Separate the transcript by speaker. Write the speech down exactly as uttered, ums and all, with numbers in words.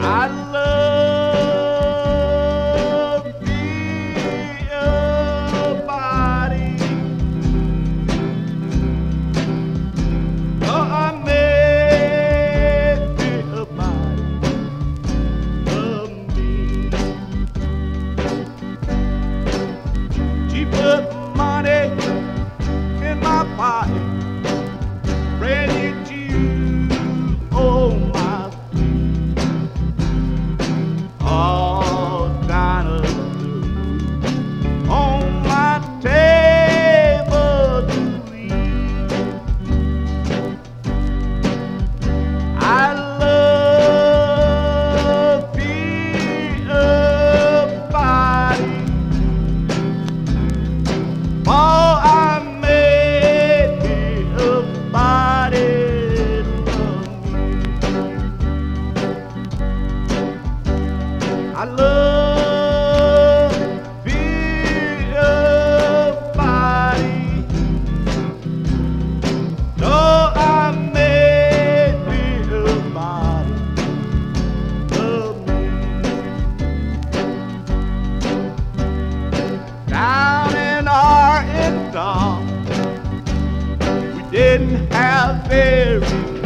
Speaker 1: I love me a body. Oh, I made me a body of me. She put money in my pocket, ready to hold my feet. All kind of food on my table to eat. I love me a body. Oh, I made me a body of me. I love me a body. No, I made me a body of me. Down in Arkansas, we didn't have very